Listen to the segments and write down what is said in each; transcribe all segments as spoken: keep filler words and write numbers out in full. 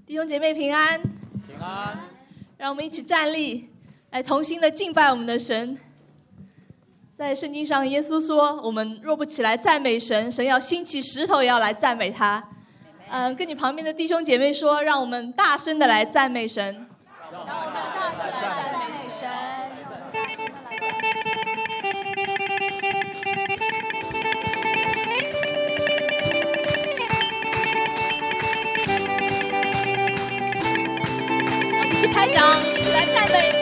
弟兄姐妹平安， 平安。 让我们一起站立，来同心的敬拜我们的神。在圣经上，耶稣说，我们若不起来赞美神，神要兴起石头也要来赞美他。嗯，跟你旁边的弟兄姐妹说，让我们大声的来赞美神。 让我们大声的来赞美神。 一起拍掌，一起来赞美。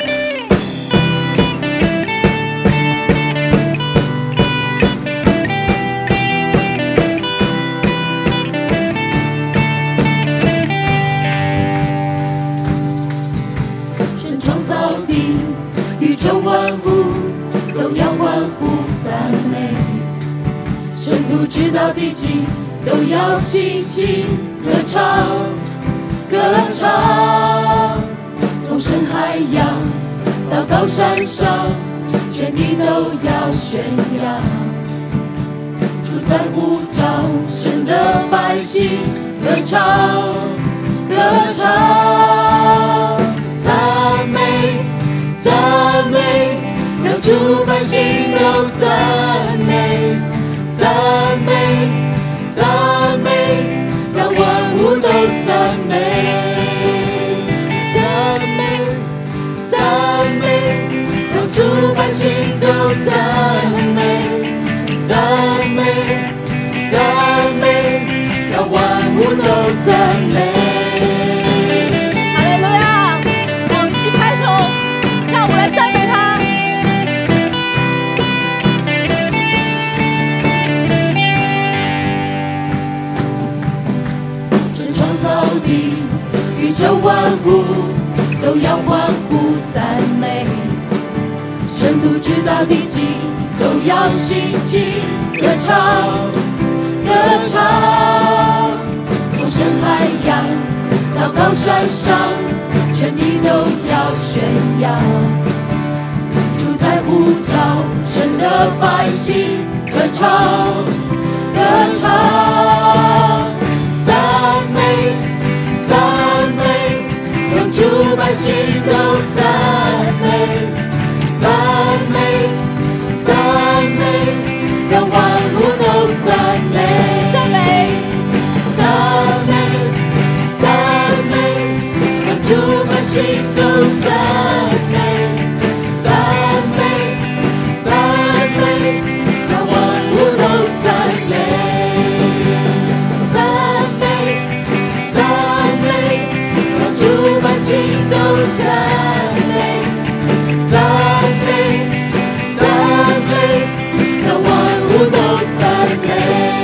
神创造地，宇宙万物都要欢呼赞美。神不知道地极，都要兴起歌唱，歌唱。从深海洋到高山上，全地都要宣扬。主在呼召神的百姓歌唱，歌唱。赞美，赞美，让主百姓都赞美，赞美，赞美，让万物都赞美。主百姓都赞美，赞美，赞美，让万物都赞美。 哈利路亚！我们一起拍手，让我们来赞美他。 神创造地，宇宙万物都要欢呼赞美。神不知道地极，都要兴起歌唱，歌唱。从深海洋到高山上，全地都要宣扬。主在呼召神的百姓歌唱，歌唱。赞美，赞美，让主百姓都赞美。赞美，赞美，让万物都赞美。 赞美， 赞美，赞美，让主百姓都赞美。赞美，赞美，让万物都赞美。赞美，赞美，让主百姓都赞美。赞美，赞美，让万物都赞美。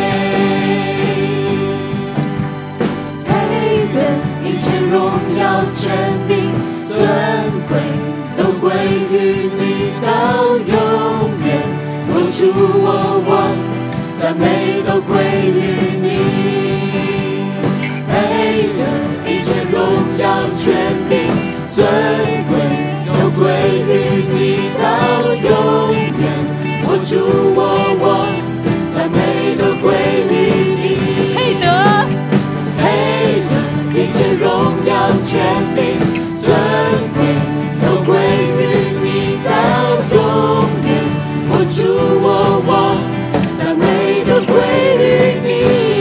配得一切荣耀、权柄、尊贵，都归于你到永远。我主我王，赞美都归于你。配得一切荣耀、权柄、尊贵，都归于你到永远。我主我王，赞美都归于你。 配得， 配得一切荣耀、权柄、尊贵，都归于你到永远。我主我王，赞美都归于你。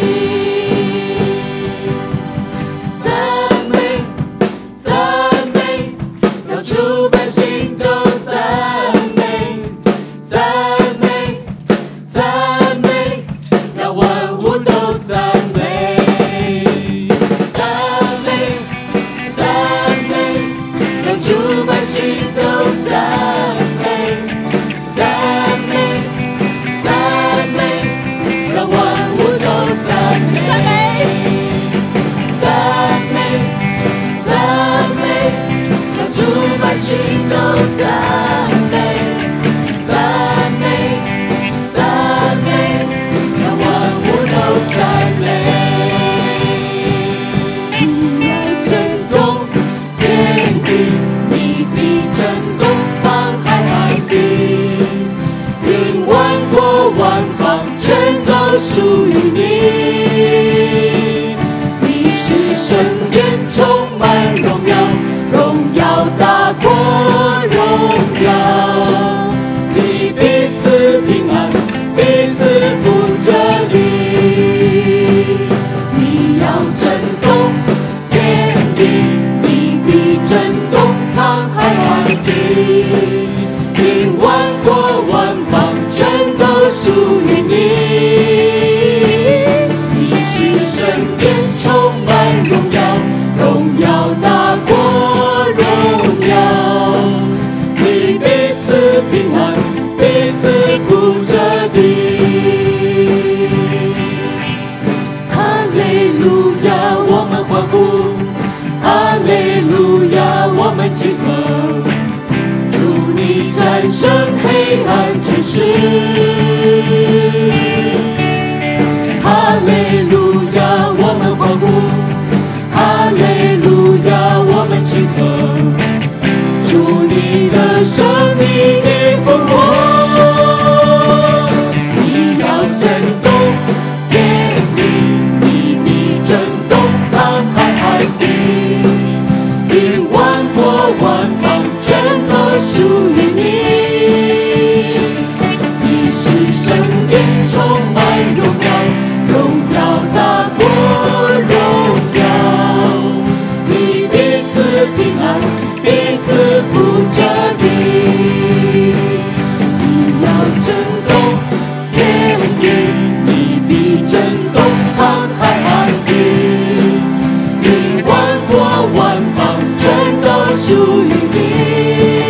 赞美，赞美，让主百姓都赞美，赞美，赞美，让万物都赞美。赞美，赞美，让主百姓都赞美，赞美，赞美，让万物都赞美。 赞美， 赞美，赞美，让主百姓都赞美，赞美，赞美，让万物都赞美。你要震动天地，你必震动沧海海底，愿万国万方全都属于你。你是神殿。 神殿充满荣耀，荣耀大过荣耀。你彼此平安，彼此扶着地。哈利路亚，我们欢呼；哈利路亚，我们集合。主你战胜黑暗权势。哈利路亚，我们欢呼；哈利路亚，我们集合。主你的生命的复活，你要震动天地，你必震动沧海海底，令万国万邦真的属于你。你是神殿充满荣耀，荣耀大过荣耀。你彼此平安，彼此扶着地。你要震动天地，你必震动沧海海底，令万国万邦真的属于你。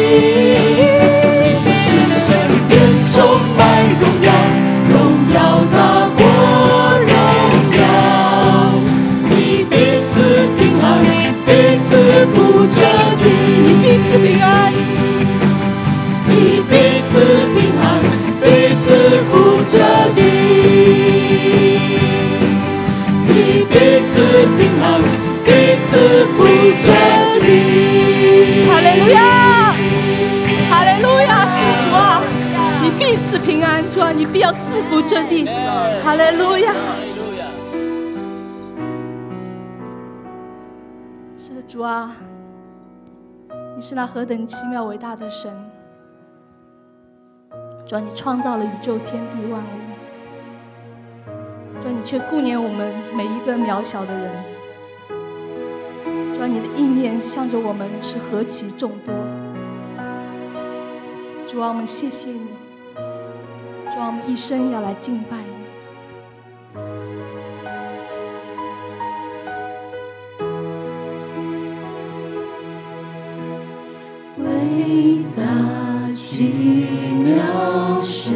你是神殿充满荣耀，荣耀大过荣耀。你彼此平安，彼此扶着地。你彼此平安，你彼此平安，彼此扶着地。你彼此平安，彼此扶着地。 哈利路亚，哈利路亚，是主啊，你必赐平安，主啊，你必要赐福这地。哈利路亚，是的，主啊，你是那何等奇妙伟大的神。主啊，你创造了宇宙天地万物，主啊，你却顾念我们每一个渺小的人。主啊，你的意念向着我们是何其众多。主啊，我们谢谢你。主啊，我们一生要来敬拜你。 伟大奇妙神，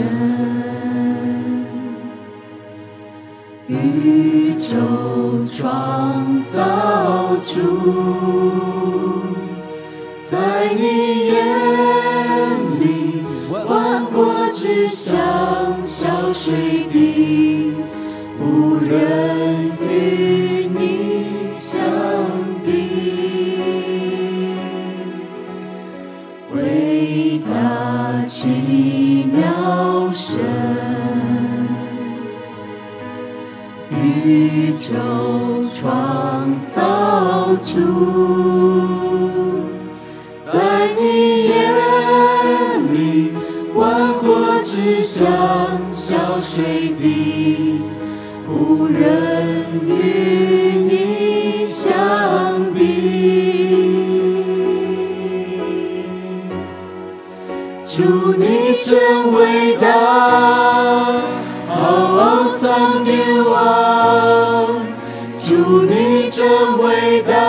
宇宙创造主，在你眼里，万国之乡小水滴，无人与你相比。伟大奇妙神，宇宙创造主，在你眼里，万国之乡小水滴，无人与你相比。主你真伟大， How awesome you are， 主你真伟大，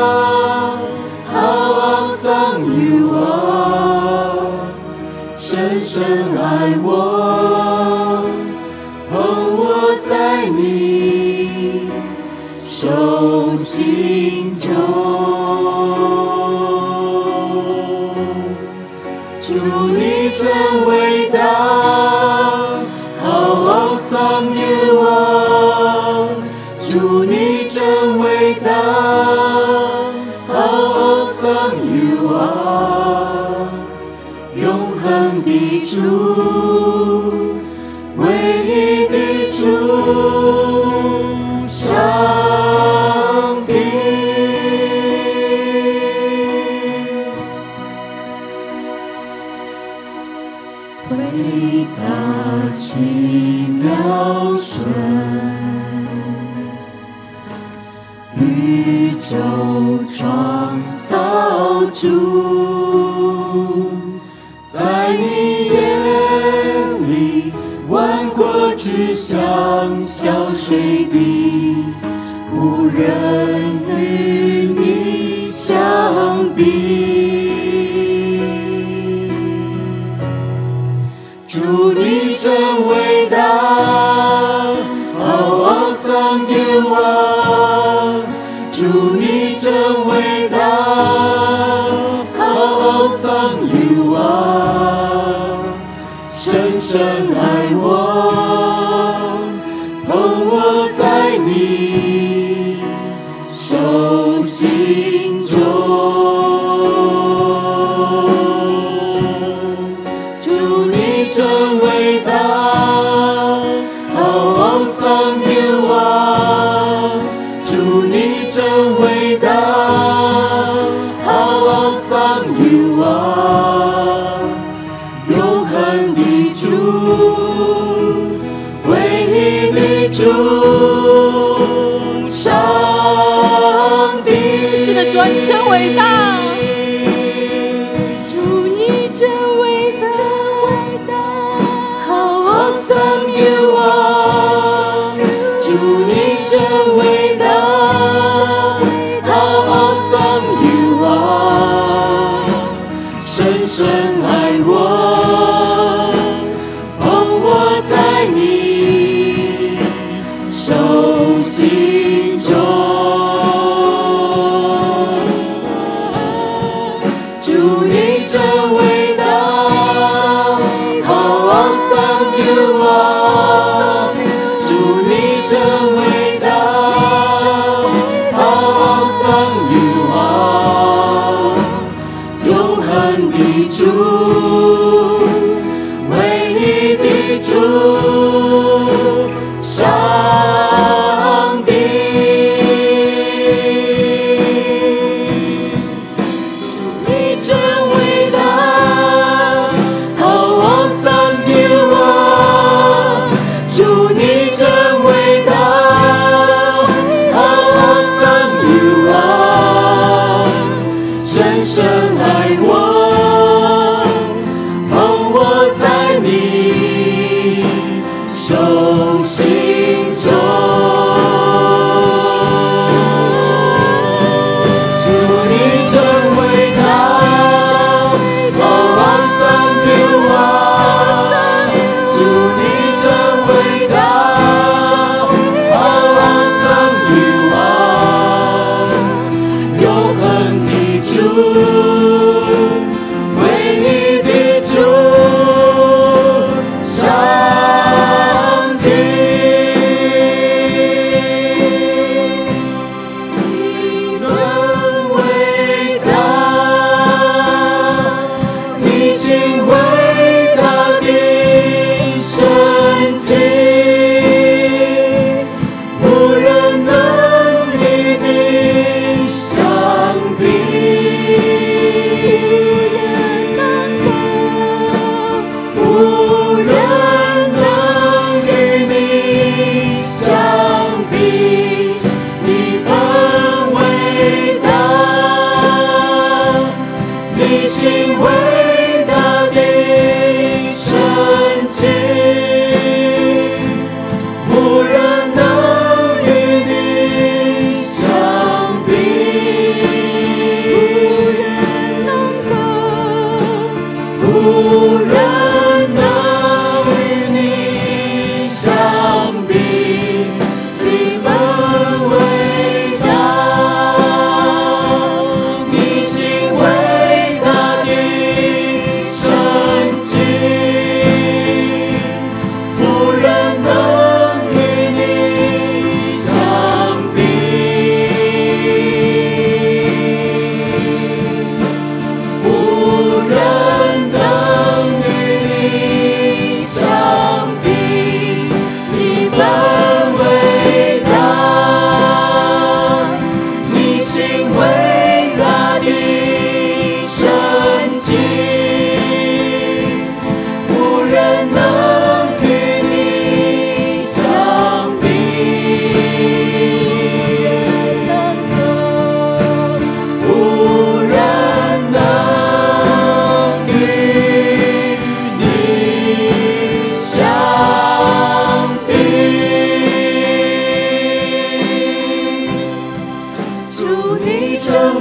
How awesome you are， 深深爱我，捧我在你手心中。主你真伟大， How awesome you are， 主你真伟大， How awesome you are， 永恒的主，唯一的主，上帝。伟大奇妙神，宇宙创造主，在你眼里，万国之乡小水滴， 人与你相比。主你真伟大 ，How awesome you are！ 主你真伟大 ，How awesome you are！ 深深爱我，捧我在你手心中。主你真伟大 ，How awesome you are！ 主你真伟大 ，How awesome you are！ 永恒的主，唯一的主，上帝。 是的，主啊，你真伟大。 主你真伟大，真伟大。How awesome you are！ 主你真伟大 ，How awesome you are！ 深深爱我，捧我在你手心中。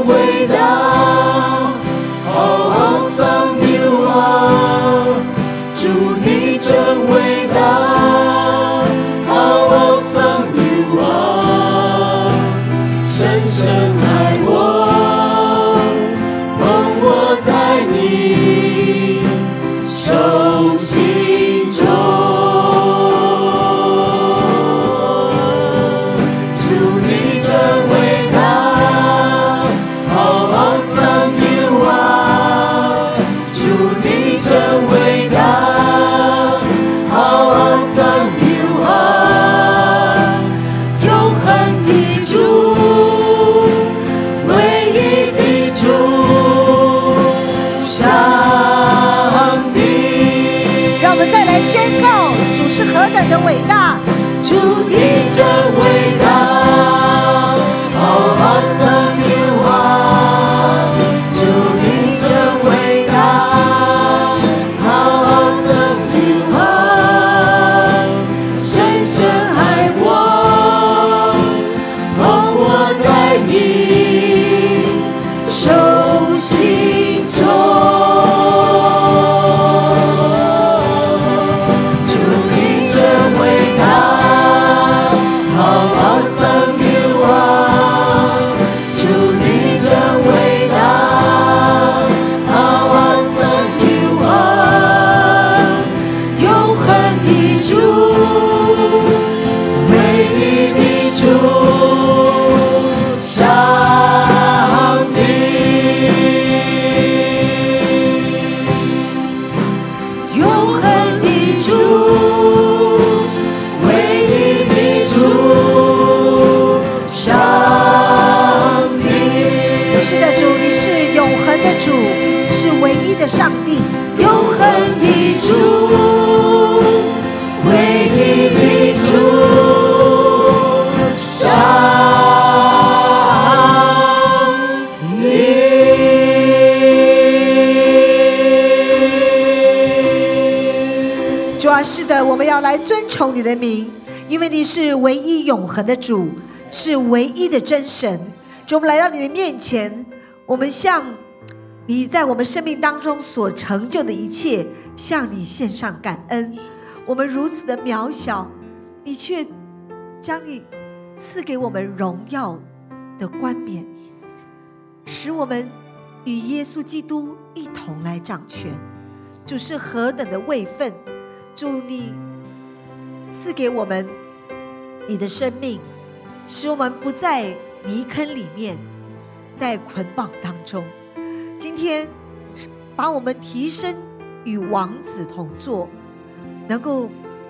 伟大 How awesome you are 主你真伟大 How awesome you are 深深爱我捧我在你手心中主你真伟大 How awesome you are 主你真伟大 How awesome you are 永恒的主唯一的主上帝让我们再来宣告主是何等的伟大， 主你真伟大 How awesome you are 主你真伟大 How awesome you are 深深爱我捧我在你手心中主你真伟大 How awesome you are 主你真伟大 How awesome you are 永恒的主唯一的主上帝永恒的主唯一的主上帝是的，主你是永恒的主，是唯一的上帝。 永恒的主唯一的主上主啊，是的，我们要来尊崇你的名，因为你是唯一永恒的主，是唯一的真神。主，我们来到你的面前，我们向你在我们生命当中所成就的一切，向你献上感恩。我们如此的渺小，你却将你赐给我们荣耀的冠冕，使我们与耶稣基督一同来掌权。主是何等的位分，主你赐给我们你的生命，使我们不在泥坑里面，在捆绑当中。今天把我们提升与王子同坐，能够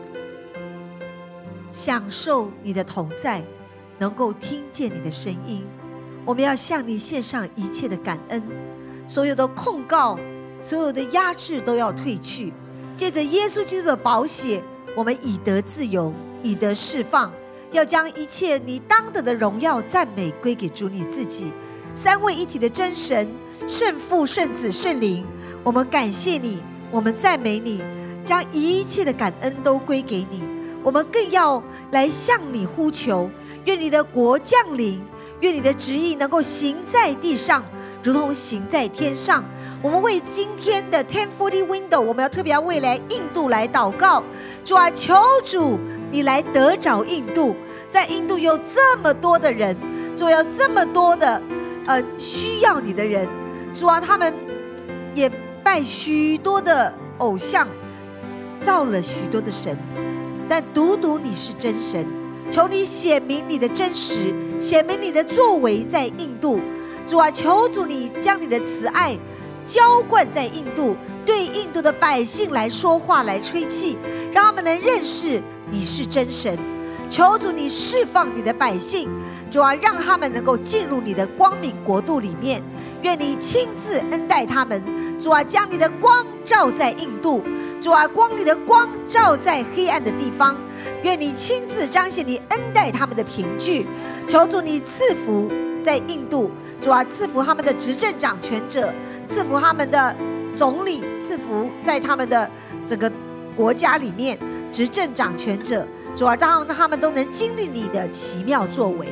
享受你的同在，能够听见你的声音。我们要向你献上一切的感恩，所有的控告，所有的压制都要退去。借着耶稣基督的宝血，我们以得自由，以得释放，要将一切你当得的荣耀赞美归给主你自己。三位一体的真神，圣父圣子圣灵，我们感谢你，我们赞美你，将一切的感恩都归给你。我们更要来向你呼求，愿你的国降临，愿你的旨意能够行在地上，如同行在天上。我们为今天的 十四十 window， 我们要特别要为来印度来祷告。主啊，求主你来得着印度，在印度有这么多的人，主有这么多的呃需要你的人，主啊，他们也拜许多的偶像，造了许多的神，但独独你是真神。求你显明你的真实，显明你的作为在印度。主啊，求主你将你的慈爱浇灌在印度，对印度的百姓来说话，来吹气，让他们能认识你是真神。求主你释放你的百姓，主啊，让他们能够进入你的光明国度里面。愿你亲自恩待他们，主啊，将你的光照在印度，主啊，光你的光照在黑暗的地方。愿你亲自彰显你恩待他们的凭据。求主你赐福在印度，主啊，赐福他们的执政掌权者，赐福他们的总理，赐福在他们的整个国家里面执政掌权者，主啊，让他们都能经历你的奇妙作为。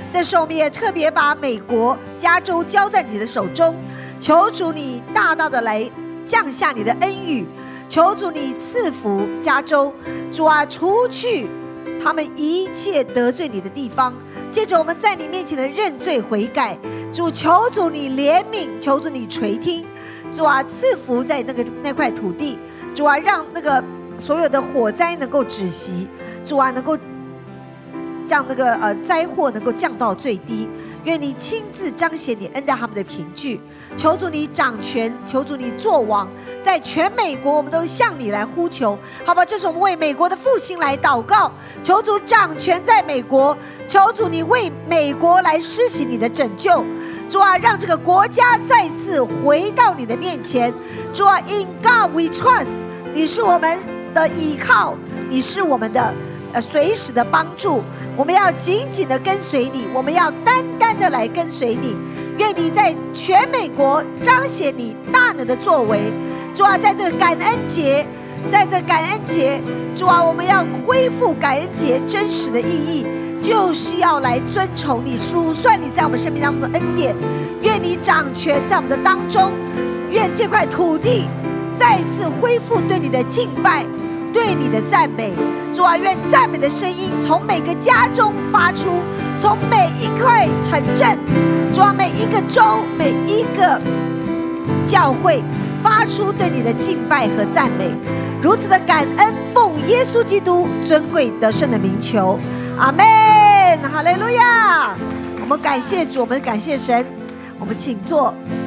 这时候我们也特别把美国加州交在你的手中，求主你大大的来降下你的恩雨，求主你赐福加州，主啊，除去他们一切得罪你的地方，借着我们在你面前的认罪悔改，主，求主你怜悯，求主你垂听，主啊，赐福在那个那块土地，主啊，让那个所有的火灾能够止息，主啊，能够让那个呃灾祸能够降到最低。愿你亲自彰显你恩待他们的凭据，求主你掌权，求主你作王，在全美国我们都向你来呼求，好吧？这是我们为美国的复兴来祷告，求主掌权在美国，求主你为美国来施行你的拯救，主啊，让这个国家再次回到你的面前，主啊 ，In God we trust， 你是我们的依靠，你是我们的呃随时的帮助，我们要紧紧的跟随你，我们要单单的来跟随你。愿你在全美国彰显你大能的作为，主啊，在这个感恩节，在这感恩节，主啊，我们要恢复感恩节真实的意义，就是要来尊崇你，数算你在我们生命当中的恩典。愿你掌权在我们的当中，愿这块土地再次恢复对你的敬拜，对你的赞美。主啊，愿赞美的声音从每个家中发出，从每一块城镇，主啊，每一个州，每一个教会发出对你的敬拜和赞美。如此的感恩，奉耶稣基督尊贵得胜的名求，阿们，哈利路亚。我们感谢主，我们感谢神，我们请坐。